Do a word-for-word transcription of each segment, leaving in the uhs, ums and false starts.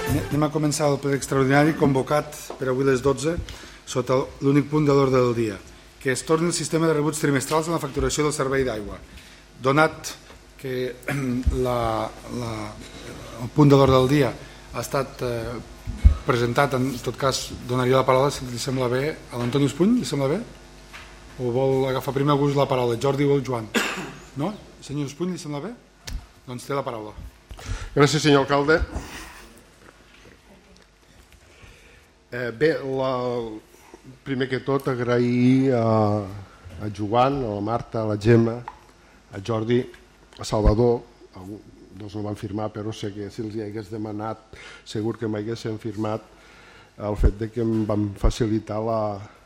Anem a començar el ple extraordinari convocat per avui a les dotze sota l'únic punt de l'ordre del dia, que es torni el sistema de rebuts trimestrals en la facturació del servei d'aigua. Donat que la, la, el punt de l'ordre del dia ha estat eh, presentat, en tot cas donaria la paraula, si li sembla bé, a l'Antoni Espuny, li sembla bé? O vol agafar primer algú la paraula, Jordi o el Joan? No? Senyor Espuny, li sembla bé? Doncs té la paraula. Gràcies, senyor alcalde. Eh, bé, la, primer que tot agrair a, a Joan, a la Marta, a la Gemma, a Jordi, a Salvador, dos no van firmar, però sé que si els hi hagués demanat segur que m'haguessin firmat el fet de que em van facilitar la...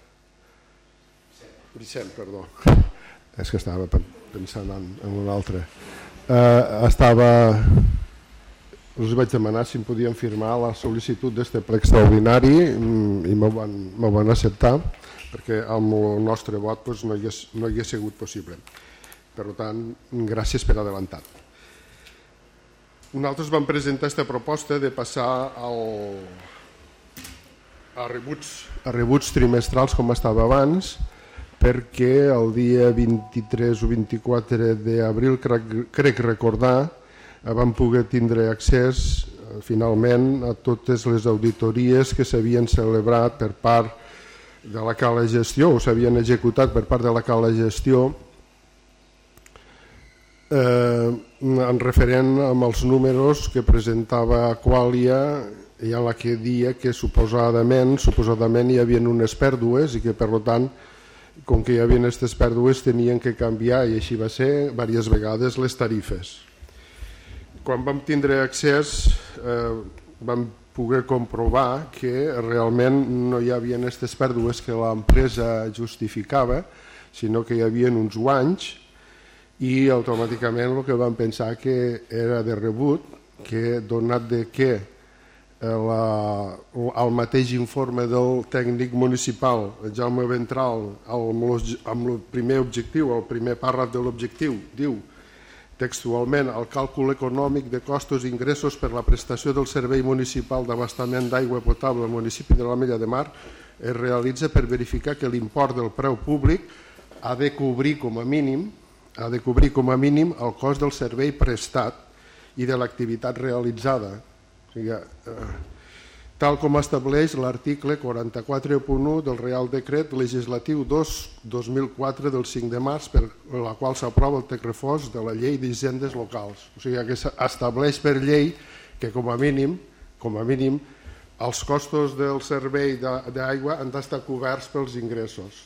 Brissem, perdó. És que estava pensant en, en un altre. Eh, estava... us vaig demanar si em podien firmar la sol·licitud d'este ple extraordinari i m'ho van, m'ho van acceptar perquè amb el nostre vot doncs, no, hi hagués, no hi hagués sigut possible. Per tant, gràcies per adelantat. Nosaltres vam presentar aquesta proposta de passar al, a, rebuts, a rebuts trimestrals com estava abans, perquè el dia vint-i-tres o vint-i-quatre d'abril, crec, crec recordar, vam poder tindre accés finalment a totes les auditories que s'havien celebrat per part de la Cala Gestió o s'havien executat per part de la Cala Gestió eh, en referent amb els números que presentava Aqualia i en la que dia que suposadament, suposadament hi havia unes pèrdues i que per tant com que hi havia aquestes pèrdues tenien que canviar i així va ser diverses vegades les tarifes. Quan vam tindre accés eh, vam poder comprovar que realment no hi havia aquestes pèrdues que l'empresa justificava, sinó que hi havia uns guanys i automàticament el que vam pensar que era de rebut, que donat de que la, el mateix informe del tècnic municipal, Jaume Ventral, amb el primer objectiu, el primer pàrraf de l'objectiu, diu textualment, el càlcul econòmic de costos i ingressos per la prestació del servei municipal d'abastament d'aigua potable al municipi de l'Ametlla de Mar es realitza per verificar que l'import del preu públic ha de cobrir com a mínim ha de cobrir com a mínim el cost del servei prestat i de l'activitat realitzada. O sigui, eh, tal com estableix l'article quaranta-quatre punt u del Real Decret Legislatiu dos dos mil quatre del cinc de març per la qual s'aprova el text refós de la Llei d'Hisendes Locals. O sigui que s'estableix per llei que com a mínim, com a mínim els costos del servei d'aigua han d'estar coberts pels ingressos.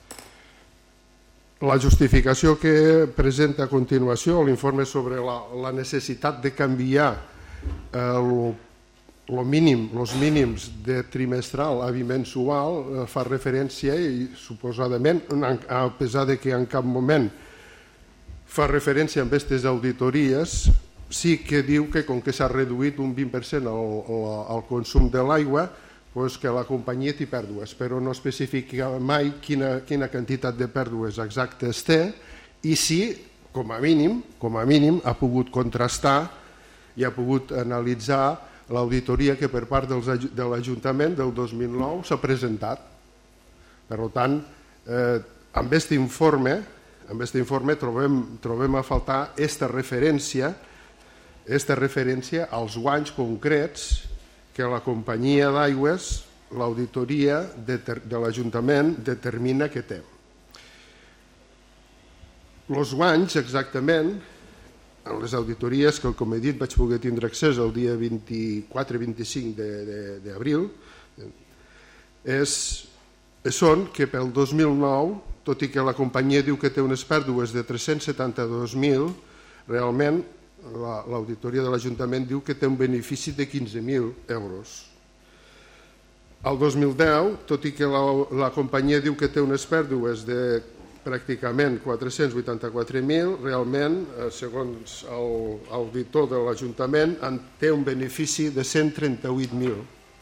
La justificació que presenta a continuació, l'informe sobre la, la necessitat de canviar el Lo mínim, els mínims de trimestral a bimensual eh, fa referència i suposadament, a pesar de que en cap moment fa referència a aquestes auditories, sí que diu que com que s'ha reduït un vint per cent el, el, el consum de l'aigua, doncs que la companyia té pèrdues, però no especifica mai quina, quina quantitat de pèrdues exactes té i si, com a mínim, com a mínim ha pogut contrastar i ha pogut analitzar l'auditoria que per part de l'Ajuntament del dos mil nou s'ha presentat. Per tant, eh, amb aquest informe, amb aquest informe trobem, trobem a faltar aquesta referència, aquesta referència als guanys concrets que la companyia d'aigües, l'auditoria de, de l'Ajuntament determina que té. Els guanys exactament, en les auditories que, com he dit, vaig poder tindre accés el dia vint-i-quatre vint-i-cinc d'abril, són que pel dos mil nou, tot i que la companyia diu que té unes pèrdues de tres-cents setanta-dos mil, realment l'auditoria de l'Ajuntament diu que té un benefici de quinze mil euros. El dos mil deu, tot i que la, la companyia diu que té unes pèrdues de pràcticament quatre-cents vuitanta-quatre mil, realment, segons l'auditor de l'Ajuntament, té un benefici de cent trenta-vuit mil.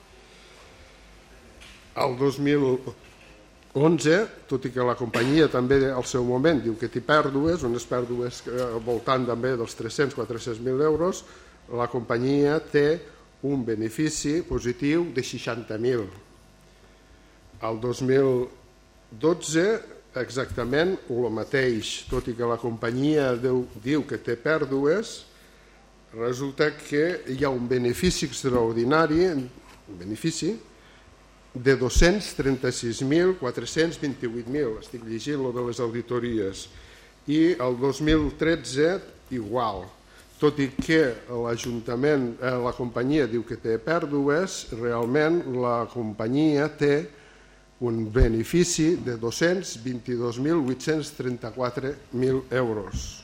El dos mil onze, tot i que la companyia també al seu moment diu que té pèrdues, unes pèrdues al voltant també dels tres-cents a quatre-cents mil euros, la companyia té un benefici positiu de seixanta mil. El dos mil dotze exactament el mateix, tot i que la companyia diu que té pèrdues, resulta que hi ha un benefici extraordinari, un benefici de dos-cents trenta-sis mil quatre-cents vint-i-vuit mil, estic llegint lo de les auditories, i el dos mil tretze igual, tot i que l'Ajuntament, eh, la companyia diu que té pèrdues, realment la companyia té un benefici de dos-cents vint-i-dos mil vuit-cents trenta-quatre mil euros.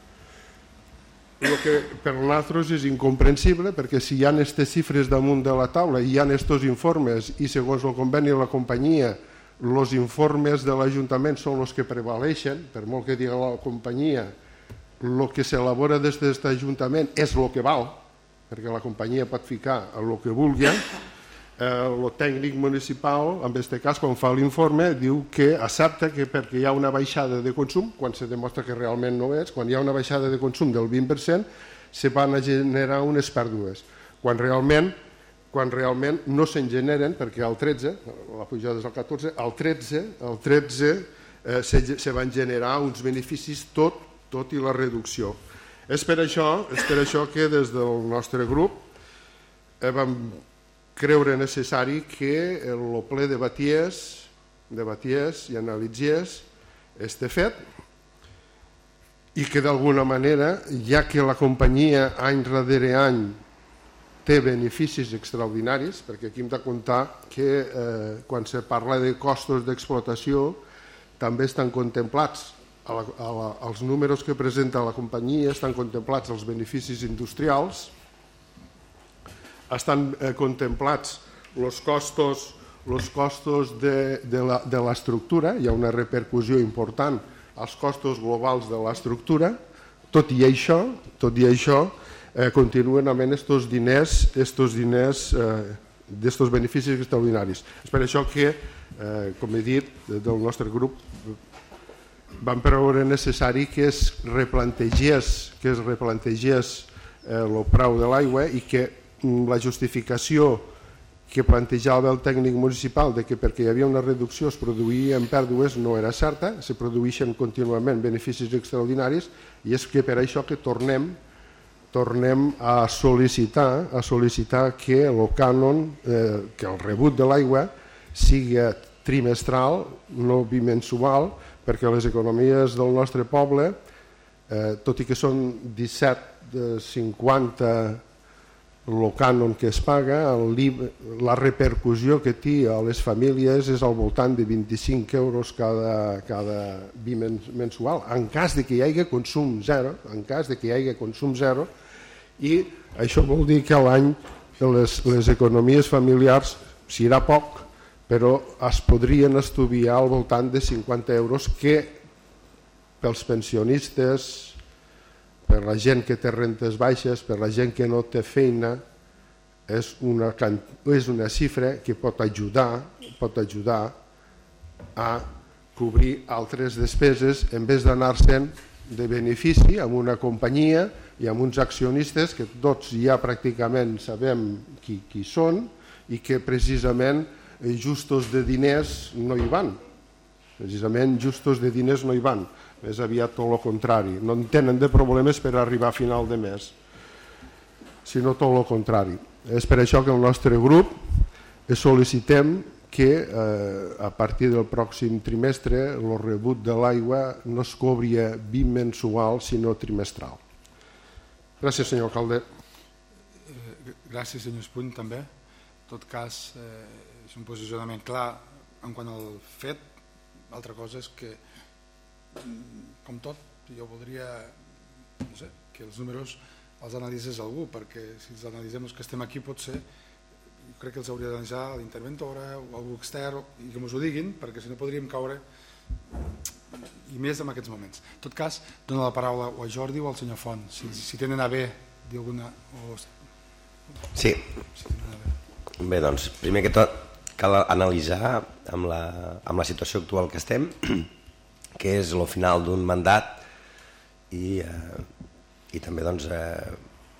El que per nosaltres és incomprensible, perquè si hi ha aquestes xifres damunt de la taula i hi ha aquests informes i segons el conveni de la companyia els informes de l'Ajuntament són els que prevaleixen, per molt que digui la companyia, el que s'elabora des d'aquest Ajuntament és el que val, perquè la companyia pot ficar el que vulgui. El tècnic municipal, en aquest cas, quan fa l'informe, diu que accepta que perquè hi ha una baixada de consum, quan se demostra que realment no és, quan hi ha una baixada de consum del vint per cent, se van a generar unes pèrdues. Quan realment, quan realment no se'n generen, perquè al tretze, la pujada és al catorze, al tretze, al tretze eh, se, se van generar uns beneficis tot, tot i la reducció. És per això, és per això que des del nostre grup eh, vam creure necessari que el ple debatés, debatés i analitzés este fet i que d'alguna manera, ja que la companyia any darrere any té beneficis extraordinaris, perquè aquí hem de comptar que eh, quan se parla de costos d'explotació també estan contemplats, a la, a la, els números que presenta la companyia estan contemplats els beneficis industrials, estan eh, contemplats els costos, els costos de, de l'estructura, hi ha una repercussió important als costos globals de l'estructura, tot i això, tot i això eh, continuen amb aquests diners, estos diners eh, d'estos beneficis extraordinaris. És per això que, eh, com he dit, del nostre grup vam veure necessari que es replantegés, que es replantegés eh, el preu de l'aigua i que la justificació que plantejava el tècnic municipal de que perquè hi havia una reducció es produïen pèrdues no era certa, se produïxen contínuament beneficis extraordinaris i és que per això que tornem tornem a sol·licitar a sol·licitar que el cànon, eh, que el rebut de l'aigua sigui trimestral, no bimensual, perquè les economies del nostre poble, eh, tot i que són disset de cinquanta el cànon que es paga, la repercussió que té a les famílies és al voltant de vint-i-cinc euros cada, cada bimensual, en cas de que hi hagi consum zero, en cas de que hi hagi consum zero, i això vol dir que a l'any les, les economies familiars serà poc, però es podrien estudiar al voltant de cinquanta euros que pels pensionistes, per la gent que té rentes baixes, per la gent que no té feina, és una, és una xifra que pot ajudar, pot ajudar a cobrir altres despeses en vez d'anar-se'n de benefici amb una companyia i amb uns accionistes que tots ja pràcticament sabem qui, qui són i que precisament justos de diners no hi van. Precisament justos de diners no hi van. Més aviat tot el contrari, no en tenen de problemes per arribar a final de mes, sinó tot el contrari. És per això que el nostre grup sol·licitem que eh, a partir del pròxim trimestre el rebut de l'aigua no es cobri bimensual sinó trimestral. Gràcies, senyor alcalde. Gràcies, senyor Espuny, també. En tot cas, eh, és un posicionament clar en quant al fet. L'altra cosa és que, com tot, jo voldria no sé, que els números els analitzés algú, perquè si els analitzem els que estem aquí potser jo crec que els hauria d'analitzar l'interventora o algú extern i que ens ho diguin, perquè si no podríem caure i més en aquests moments. En tot cas, dono la paraula o a Jordi o al senyor Font, si, si tenen a bé dir alguna... O... Sí. Si bé, doncs, primer que tot cal analitzar amb la, amb la situació actual que estem, que és el final d'un mandat i, eh, i també doncs, eh,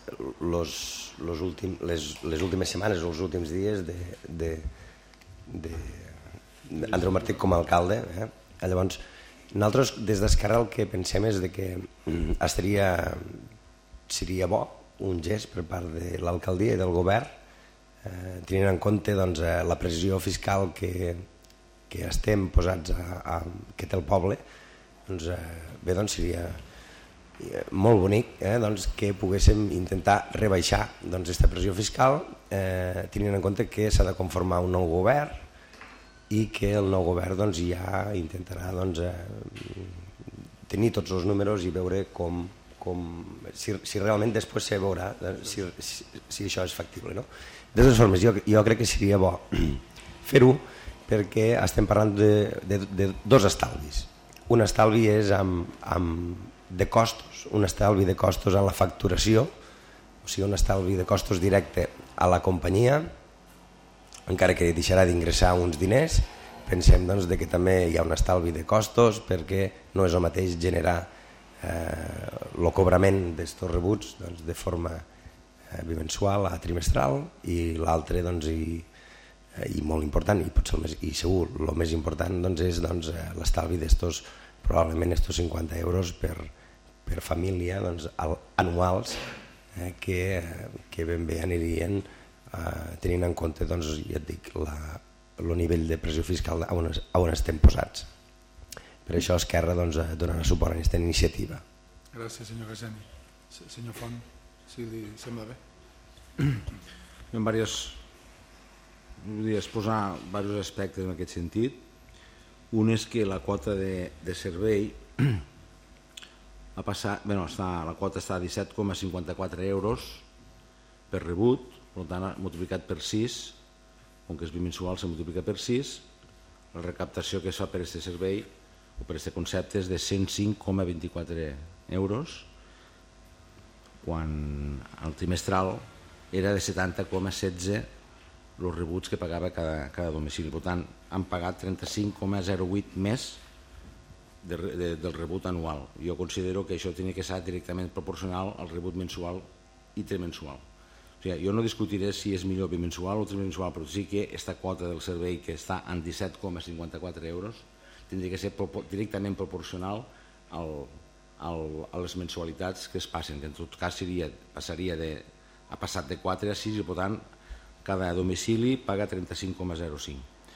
los, los últim, les, les últimes setmanes o els últims dies de, de, de, de Andreu Martí com a alcalde. Eh? Llavors, nosaltres des d'Esquerra el que pensem és de que estaria, seria bo un gest per part de l'alcaldia i del govern, eh, tenint en compte doncs, la pressió fiscal que, que estem posats a, a, que té el poble. Doncs, eh, bé, doncs seria molt bonic eh, doncs, que poguéssim intentar rebaixar doncs, aquesta pressió fiscal, eh, tenint en compte que s'ha de conformar un nou govern i que el nou govern doncs, ja intentarà doncs, eh, tenir tots els números i veure com, com si, si realment després se veurà eh, si, si, si això és factible. No? De totes formes, jo, jo crec que seria bo fer-ho perquè estem parlant de, de, de dos estalvis. Un estalvi és amb, amb, de costos, un estalvi de costos en la facturació, o sigui, un estalvi de costos directe a la companyia, encara que deixarà d'ingressar uns diners, pensem doncs, de que també hi ha un estalvi de costos perquè no és el mateix generar eh, el cobrament d'estos rebuts doncs, de forma eh, bimensual a trimestral i l'altre doncs, i, i molt important i, potser el més, i segur el més important doncs, és doncs, l'estalvi d'estos probablement estos cinquanta euros per, per família doncs, anuals eh, que, que ben bé anirien eh, tenint en compte doncs, ja et dic, la, el nivell de pressió fiscal on, on estem posats. Per això Esquerra doncs, donarà suport a aquesta iniciativa. Gràcies, senyor Casani. Senyor Font, si li sembla bé. En diversos, volia exposar diversos aspectes en aquest sentit. Un és que la quota de, de servei ha passat, bueno, està, la quota està a disset coma cinquanta-quatre euros per rebut, per tant, multiplicat per sis, com que és bimensual, se multiplica per sis, la recaptació que es fa per aquest servei o per aquest concepte és de cent cinc coma vint-i-quatre euros, quan el trimestral era de setanta coma setze els rebuts que pagava cada, cada domicili. Per tant, han pagat trenta-cinc coma zero vuit més de, de, del rebut anual. Jo considero que això hauria de ser directament proporcional al rebut mensual i trimensual. O sigui, jo no discutiré si és millor bimensual o trimensual, però sí que aquesta quota del servei que està en disset coma cinquanta-quatre euros tindria que ser propor directament proporcional al, al, a les mensualitats que es passen, que en tot cas seria, passaria de, ha passat de quatre a sis i per tant cada domicili paga trenta-cinc coma zero cinc.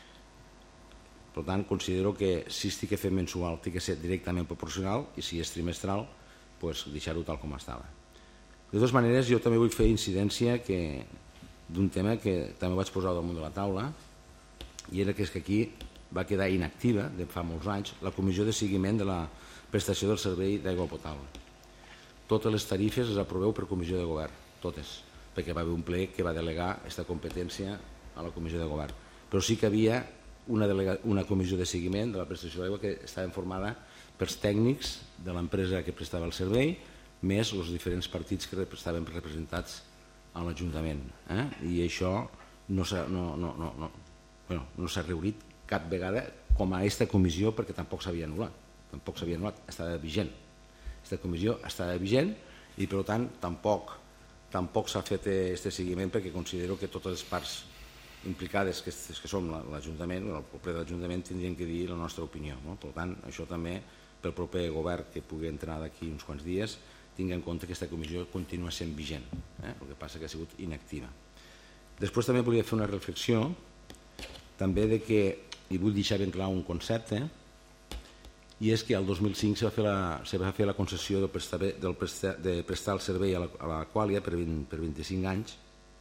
Per tant, considero que si estic a fer mensual té que ser directament proporcional i si és trimestral, pues, deixar-ho tal com estava. De totes maneres, jo també vull fer incidència d'un tema que també vaig posar damunt de la taula i era que és que aquí va quedar inactiva de fa molts anys la comissió de seguiment de la prestació del servei d'aigua potable. Totes les tarifes les aproveu per comissió de govern, totes, perquè va haver un ple que va delegar aquesta competència a la comissió de govern. Però sí que havia una, delega, una comissió de seguiment de la prestació d'aigua que estava formada pels tècnics de l'empresa que prestava el servei, més els diferents partits que estaven representats a l'Ajuntament. Eh? I això no s'ha no, no, no, no, bueno, no s'ha reunit cap vegada com a aquesta comissió perquè tampoc s'havia anul·lat. Tampoc s'havia anul·lat, estava vigent. Aquesta comissió estava vigent i per tant tampoc tampoc s'ha fet aquest seguiment perquè considero que totes les parts implicades que, que som l'Ajuntament, el ple de l'Ajuntament tindrien que dir la nostra opinió. No? Per tant, això també pel proper govern que pugui entrar d'aquí uns quants dies tingui en compte que aquesta comissió continua sent vigent, eh? El que passa que ha sigut inactiva. Després també volia fer una reflexió també de que, i vull deixar ben clar un concepte, i és que el dos mil cinc se va fer la, se va fer la concessió del prestar, del prestar, de prestar el servei a la, a la Qualia per, vint, per vint-i-cinc anys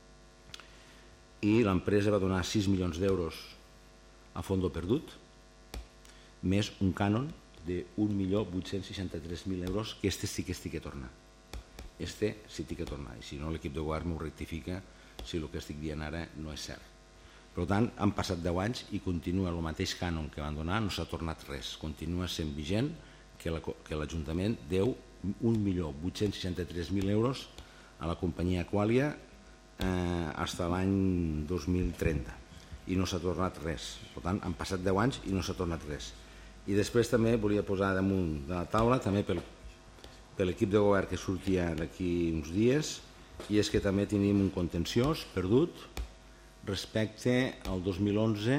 i l'empresa va donar sis milions d'euros a fondo perdut més un cànon d'un milió vuit-cents seixanta-tres mil euros que este sí que estic a tornar. Este sí que estic a tornar i si no l'equip de govern m'ho rectifica si el que estic dient ara no és cert. Per tant, han passat deu anys i continua el mateix cànon que van donar, no s'ha tornat res. Continua sent vigent que l'Ajuntament deu un milió vuit-cents seixanta-tres mil euros a la companyia Qualia eh, fins a l'any dos mil trenta i no s'ha tornat res. Per tant, han passat deu anys i no s'ha tornat res. I després també volia posar damunt de la taula, també per, per l'equip de govern que sortia d'aquí uns dies, i és que també tenim un contenciós perdut respecte al dos mil onze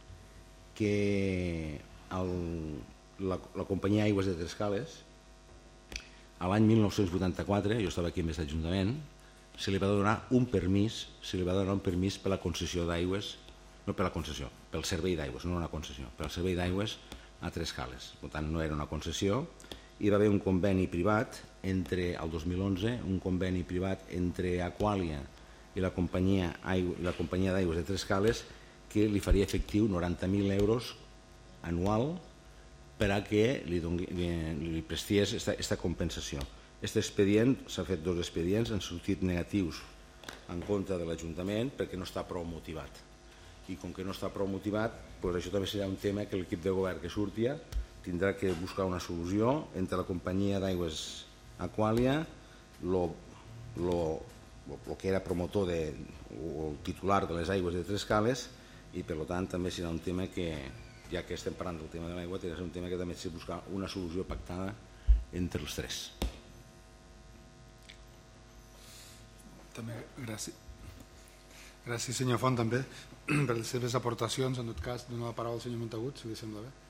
que el, la, la companyia Aigües de Trescales a l'any mil nou-cents vuitanta-quatre, jo estava aquí en aquest ajuntament, se li va donar un permís, se li va donar un permís per la concessió d'aigües, no per la concessió, pel servei d'aigües, no una concessió, per el servei d'aigües a Trescales. Per tant, no era una concessió, hi va haver un conveni privat entre el dos mil onze, un conveni privat entre Aqualia i la companyia, la companyia d'aigües de Trescales que li faria efectiu noranta mil euros anual per a que li, doni, li, li prestés aquesta compensació. Aquest expedient, s'ha fet dos expedients, han sortit negatius en contra de l'Ajuntament perquè no està prou motivat. I com que no està prou motivat, doncs això també serà un tema que l'equip de govern que surti tindrà que buscar una solució entre la companyia d'aigües Aqualia, el que era promotor de, o el titular de les aigües de Trescales, i per tant també serà un tema que, ja que estem parlant del tema de l'aigua, serà un tema que també s'ha de buscar una solució pactada entre els tres. També, gràcies. Gràcies, senyor Font, també, per les seves aportacions. En tot cas, dono la paraula al senyor Montagut, si li sembla bé.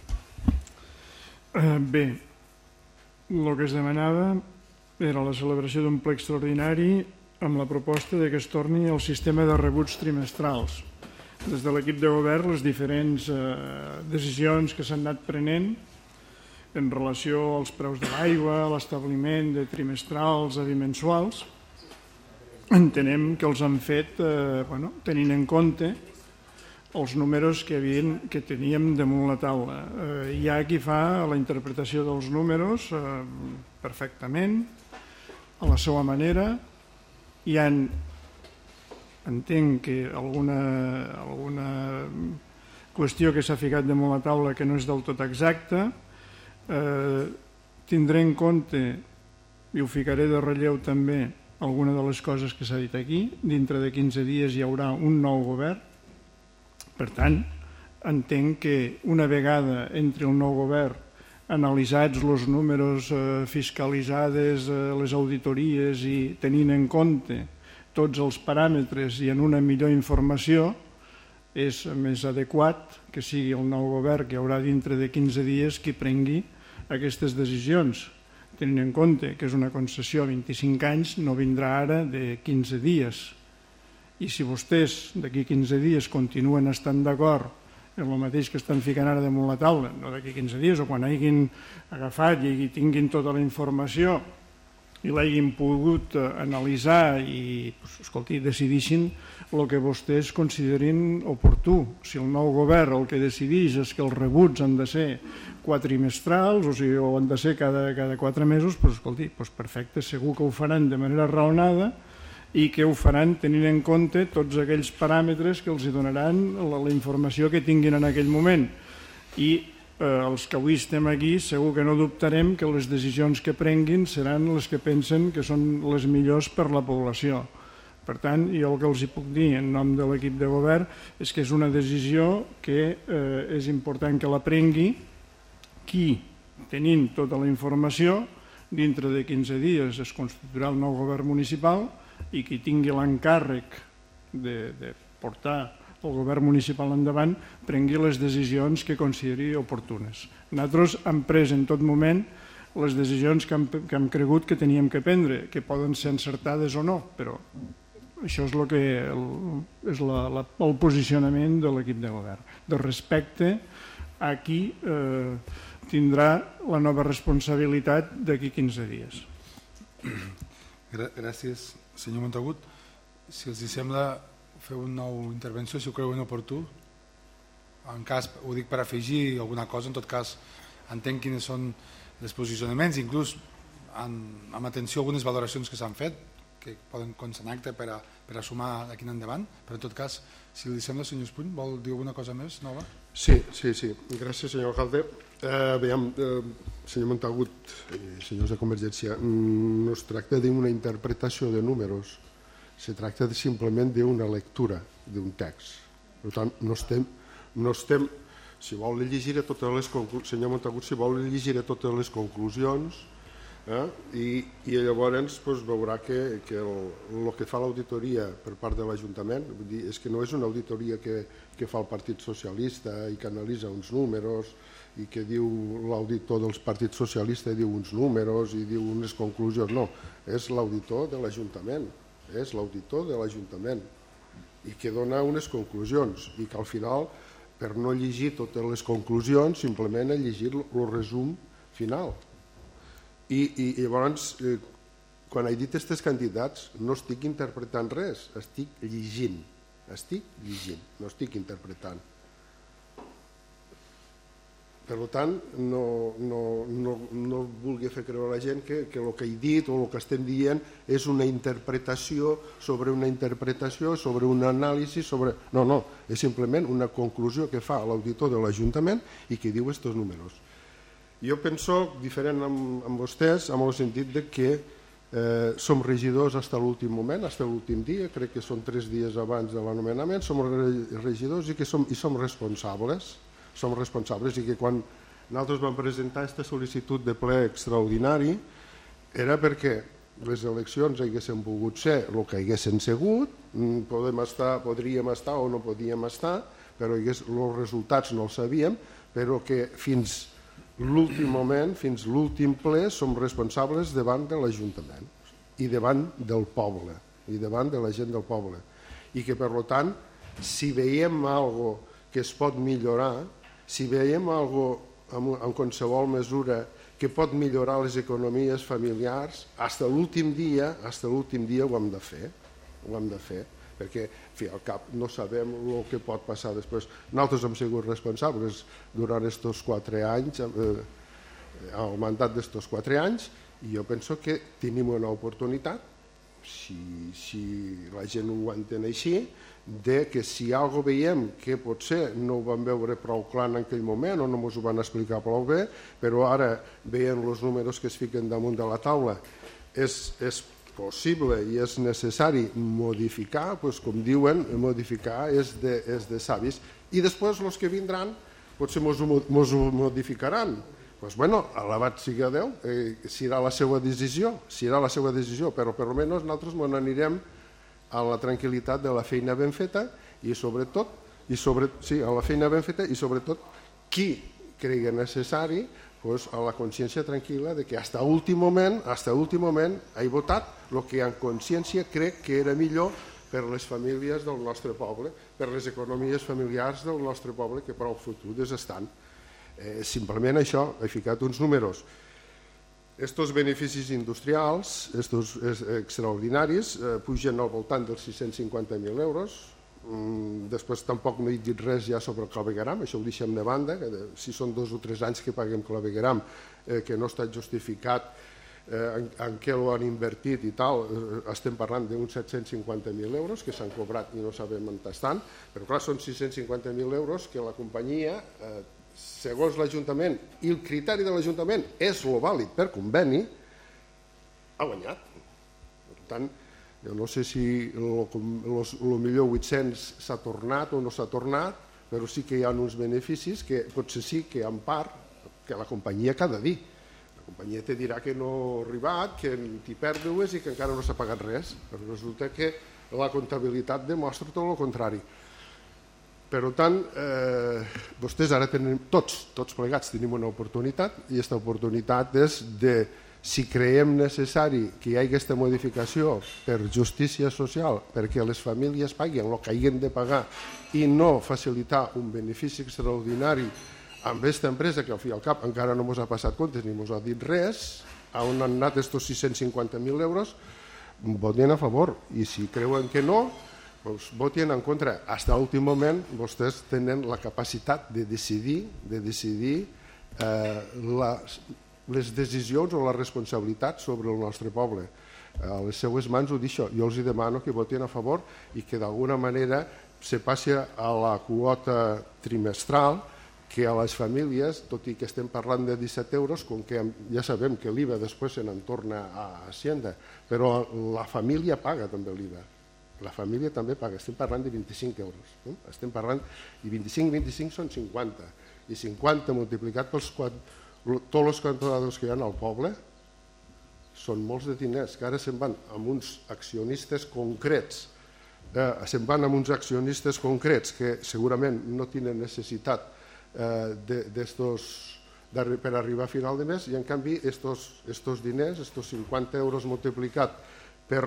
Uh, bé, el que es demanava era la celebració d'un ple extraordinari amb la proposta de que es torni al sistema de rebuts trimestrals. Des de l'equip de govern, les diferents uh, decisions que s'han anat prenent en relació als preus de l'aigua, a l'establiment de trimestrals a bimensuals, entenem que els han fet eh, bueno, tenint en compte els números que, havien, que teníem damunt la taula. Eh, hi ha qui fa la interpretació dels números eh, perfectament, a la seva manera. Hi ha, entenc que alguna, alguna qüestió que s'ha ficat damunt la taula que no és del tot exacta. Eh, tindré en compte, i ho ficaré de relleu també, alguna de les coses que s'ha dit aquí. Dintre de quinze dies hi haurà un nou govern. Per tant, entenc que una vegada entre el nou govern analitzats els números, eh, fiscalitzades eh, les auditories i tenint en compte tots els paràmetres i en una millor informació, és més adequat que sigui el nou govern que hi haurà dintre de quinze dies qui prengui aquestes decisions. Tenint en compte que és una concessió a vint-i-cinc anys, no vindrà ara de quinze dies. I si vostès d'aquí quinze dies continuen estant d'acord en el mateix que estan ficant ara damunt la taula, no d'aquí quinze dies, o quan hagin agafat i tinguin tota la informació i l'hagin pogut analitzar i, escolti, decidixin el que vostès considerin oportú. Si el nou govern el que decideix és que els rebuts han de ser quatrimestrals, o sigui, o han de ser cada, cada quatre mesos, doncs, escolti, doncs perfecte, segur que ho faran de manera raonada i que ho faran tenint en compte tots aquells paràmetres que els donaran la, la informació que tinguin en aquell moment. I eh, els que avui estem aquí segur que no dubtarem que les decisions que prenguin seran les que pensen que són les millors per la població. Per tant, jo el que els hi puc dir en nom de l'equip de govern és que és una decisió que eh, és important que la prengui qui, tenint tota la informació, dintre de quinze dies es constituirà el nou govern municipal i qui tingui l'encàrrec de, de portar el govern municipal endavant prengui les decisions que consideri oportunes. Nosaltres hem pres en tot moment les decisions que hem, que hem cregut que teníem que prendre, que poden ser encertades o no, però això és, lo que, el, és la, la, el posicionament de l'equip de govern, de respecte a qui eh, tindrà la nova responsabilitat d'aquí quinze dies. Gràcies, senyor Montagut. Si els sembla fer una nova intervenció, si ho creuen oportú, en cas, ho dic per afegir alguna cosa, en tot cas entenc quins són els posicionaments, inclús amb, amb atenció a algunes valoracions que s'han fet, que poden constar en acte per a, per a sumar d'aquí en endavant, però en tot cas, si li sembla, senyor Espuny, vol dir alguna cosa més nova? Sí, sí, sí. Gràcies, senyor alcalde. Eh, veiem, eh, senyor Montagut i senyors de Convergència, no es tracta d'una interpretació de números, se tracta de, simplement d'una lectura d'un text. Per tant, no estem, no estem si vol llegiré totes les conclusions, senyor Montagut, si vol llegiré totes les conclusions Eh? I, i llavors pues, veurà que, que el, el que fa l'auditoria per part de l'Ajuntament és que no és una auditoria que, que fa el Partit Socialista i que analitza uns números i que diu l'auditor dels partits socialistes diu uns números i diu unes conclusions, no, és l'auditor de l'Ajuntament, és l'auditor de l'Ajuntament i que dona unes conclusions i que al final, per no llegir totes les conclusions, simplement ha llegit el resum final. I, i llavors, eh, quan he dit aquestes quantitats, no estic interpretant res, estic llegint, estic llegint, no estic interpretant. Per tant, no, no, no, no vulgui fer creure a la gent que, que el que he dit o el que estem dient és una interpretació sobre una interpretació, sobre un anàlisi, sobre... No, no, és simplement una conclusió que fa l'auditor de l'Ajuntament i que diu aquests números. Jo penso diferent amb, amb vostès, amb el sentit de que eh, som regidors fins a l'últim moment, fins a l'últim dia, crec que són tres dies abans de l'anomenament, som regidors i que som, i som responsables, som responsables i que quan nosaltres vam presentar aquesta sol·licitud de ple extraordinari era perquè les eleccions haguessin pogut ser el que haguessin sigut, podem estar, podríem estar o no podíem estar, però hagués, els resultats no els sabíem, però que fins l'últim moment, fins l'últim ple, som responsables davant de l'Ajuntament i davant del poble, i davant de la gent del poble. I que, per tant, si veiem alguna cosa que es pot millorar, si veiem alguna cosa en qualsevol mesura que pot millorar les economies familiars, fins a l'últim dia, fins a l'últim dia ho hem de fer, ho hem de fer. Perquè fi, al cap no sabem el que pot passar després. Nosaltres hem sigut responsables durant aquests quatre anys, eh, el mandat d'aquests quatre anys, i jo penso que tenim una oportunitat, si, si la gent ho entén així, de que si algo veiem que potser no ho vam veure prou clar en aquell moment o no ens ho van explicar prou bé, però ara veient els números que es fiquen damunt de la taula, és, és possible i és necessari modificar, doncs, com diuen, modificar és de, és de savis. I després els que vindran potser ens ho modificaran. Doncs, bueno, alabat sigui a Déu, eh, serà la seva decisió, serà la seva decisió, però per almenys nosaltres ens n'anirem a la tranquil·litat de la feina ben feta i sobretot, i sobre, sí, a la feina ben feta i sobretot qui cregui necessari pues, a la consciència tranquil·la de que fins a l'últim moment, fins a l'últim moment he votat el que en consciència crec que era millor per les famílies del nostre poble, per les economies familiars del nostre poble que prou fotudes estan. Eh, simplement això, he ficat uns números. Estos beneficis industrials, estos extraordinaris, eh, pugen al voltant dels sis-cents cinquanta mil euros. Mm, després tampoc no he dit res ja sobre el clavegueram, això ho deixem de banda, que de, si són dos o tres anys que paguem clavegueram, eh, que no està justificat eh, en, en què ho han invertit i tal, eh, estem parlant d'uns set-cents cinquanta mil euros que s'han cobrat i no sabem on estan, però clar, són sis-cents cinquanta mil euros que la companyia, eh, segons l'Ajuntament, i el criteri de l'Ajuntament és el vàlid per conveni, ha guanyat. Per tant, jo no sé si el millor vuit-cents s'ha tornat o no s'ha tornat, però sí que hi ha uns beneficis que potser sí que en part que la companyia que ha de dir. La companyia te dirà que no ha arribat, que t'hi pèrdues i que encara no s'ha pagat res, però resulta que la comptabilitat demostra tot el contrari. Per tant, eh, vostès ara tenen, tots, tots plegats tenim una oportunitat i aquesta oportunitat és de, si creiem necessari que hi hagi aquesta modificació per justícia social, perquè les famílies paguin el que hagin de pagar i no facilitar un benefici extraordinari amb aquesta empresa que al fi i al cap encara no ens ha passat comptes ni ens ha dit res, on han anat aquests sis-cents cinquanta mil euros, votin a favor, i si creuen que no, doncs votin en contra. Fins a l'últim moment vostès tenen la capacitat de decidir, de decidir eh, les, les decisions o la responsabilitat sobre el nostre poble. A les seues mans ho deixo. Jo els demano que votin a favor i que d'alguna manera se passi a la quota trimestral, que a les famílies, tot i que estem parlant de disset euros, com que ja sabem que l'I V A després se n'en torna a Hacienda, però la família paga també l'I V A. La família també paga, estem parlant de vint-i-cinc euros. No? Estem parlant, i vint-i-cinc, vint-i-cinc són cinquanta, i cinquanta multiplicat pels tots els comptadors que hi ha al poble, són molts de diners que ara se'n van amb uns accionistes concrets, eh, se'n van amb uns accionistes concrets que segurament no tenen necessitat eh, d'estos per arribar a final de mes, i en canvi estos, estos diners, estos cinquanta euros multiplicat per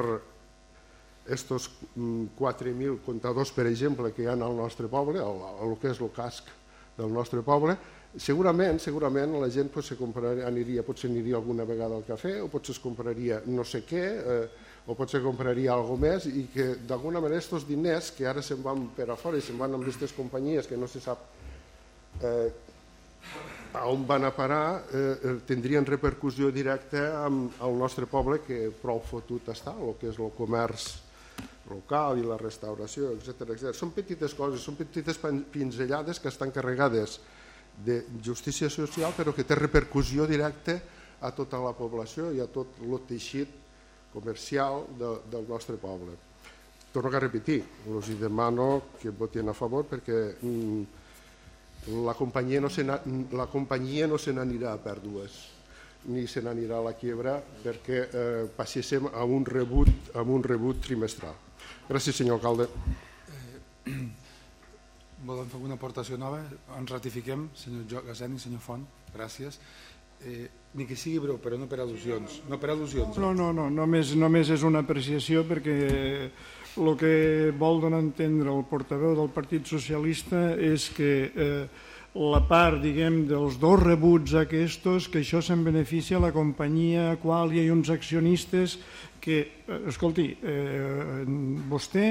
estos quatre mil comptadors, per exemple, que hi ha al nostre poble, el que és el casc del nostre poble, segurament segurament la gent pues, se compraria, aniria, potser aniria alguna vegada al cafè, o potser es compraria no sé què, eh, o potser compraria alguna més, i que d'alguna manera aquests diners que ara se'n van per a fora i se'n van amb aquestes companyies que no se sap eh, a on van a parar, eh, tindrien repercussió directa amb el nostre poble, que prou fotut està, el que és el comerç local i la restauració, etcètera, etcètera. Són petites coses, són petites pinzellades que estan carregades de justícia social, però que té repercussió directa a tota la població i a tot el teixit comercial de, del nostre poble. Torno a repetir, els demano que votin a favor perquè mm, la companyia no se la companyia no se n'anirà a pèrdues ni se n'anirà a la quiebra perquè eh, passéssim a un rebut, a un rebut trimestral. Gràcies, senyor alcalde. Eh, volen fer una aportació nova? Ens ratifiquem, senyor Gaseni, senyor Font, gràcies. Eh, ni que sigui breu, però no per al·lusions. No per al·lusions. No, no, no, només, només és una apreciació perquè el que vol donar a entendre el portaveu del Partit Socialista és que eh, la part, diguem, dels dos rebuts aquests, que això se'n beneficia la companyia, a qual hi ha uns accionistes que, eh, escolti, eh, vostè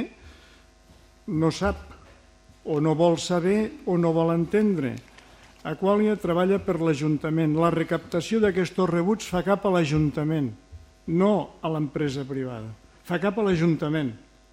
no sap o no vol saber o no vol entendre. Aqualia treballa per l'Ajuntament. La recaptació d'aquests rebuts fa cap a l'Ajuntament, no a l'empresa privada. Fa cap a l'Ajuntament.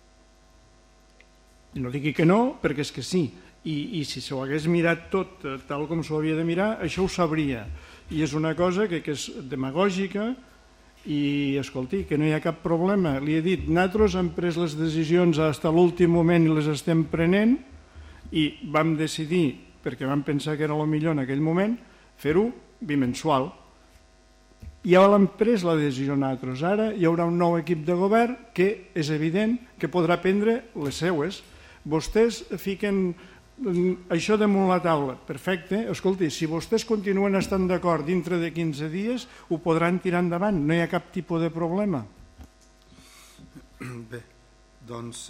I no digui que no, perquè és que sí. I, i si s'ho hagués mirat tot tal com s'ho havia de mirar, això ho sabria. I és una cosa que, que és demagògica i, escolti, que no hi ha cap problema. Li he dit, nosaltres hem pres les decisions fins a l'últim moment i les estem prenent i vam decidir, perquè vam pensar que era el millor en aquell moment, fer-ho bimensual. Ja l'hem pres la decisió nosaltres. Ara hi haurà un nou equip de govern que és evident que podrà prendre les seues. Vostès fiquen això damunt la taula. Perfecte. Escolti, si vostès continuen estant d'acord dintre de quinze dies, ho podran tirar endavant. No hi ha cap tipus de problema. Bé, doncs...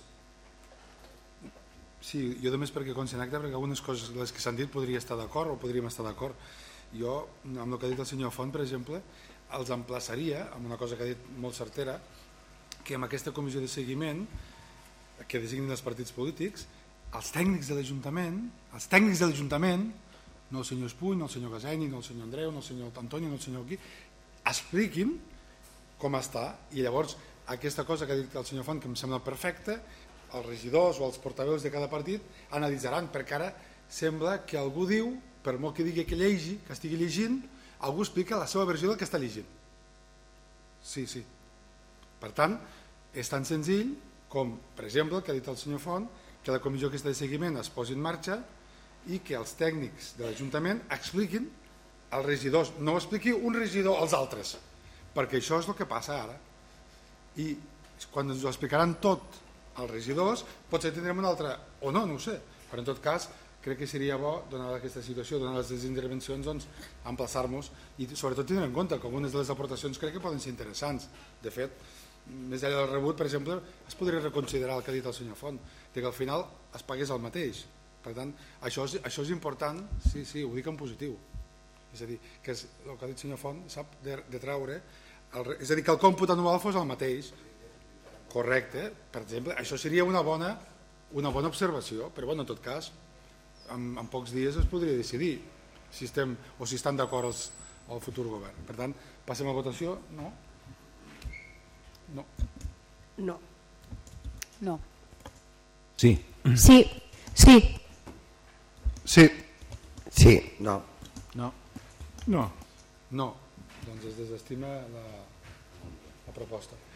Sí, jo només perquè consti en acte, perquè algunes coses les que s'han dit podria estar d'acord o podríem estar d'acord. Jo, amb el que ha dit el senyor Font, per exemple, els emplaçaria, amb una cosa que ha dit molt certera, que amb aquesta comissió de seguiment, que designin els partits polítics, els tècnics de l'Ajuntament, els tècnics de l'Ajuntament, no el senyor Espuny, no el senyor Gaseni, no el senyor Andreu, no el senyor Antoni, no el senyor Qui, expliquin com està, i llavors aquesta cosa que ha dit el senyor Font, que em sembla perfecta, els regidors o els portaveus de cada partit analitzaran, perquè ara sembla que algú diu, per molt que digui que llegi, que estigui llegint, algú explica la seva versió del que està llegint. Sí, sí. Per tant, és tan senzill com, per exemple, el que ha dit el senyor Font, que la comissió aquesta de seguiment es posi en marxa i que els tècnics de l'Ajuntament expliquin als regidors, no ho expliqui un regidor als altres, perquè això és el que passa ara. I quan ens ho explicaran tot als regidors, potser tindrem una altra, o no, no ho sé, però en tot cas crec que seria bo, donada aquesta situació, donades les intervencions, doncs, emplaçar-nos i sobretot tindre en compte que algunes de les aportacions crec que poden ser interessants. De fet, més enllà del rebut, per exemple, es podria reconsiderar el que ha dit el senyor Font, que al final es pagués el mateix. Per tant, això és, això és important, sí, sí, ho dic en positiu. És a dir, que és, el que ha dit el senyor Font sap de, de treure, el, és a dir, que el còmput anual fos el mateix. Correcte, per exemple, això seria una bona, una bona observació, però bueno, en tot cas, en, en pocs dies es podria decidir si estem o si estan d'acord els, el futur govern. Per tant, passem a votació? No? No. No. No. Sí. Sí. Sí. Sí. Sí. No. No. No. No. Doncs es desestima la, la proposta.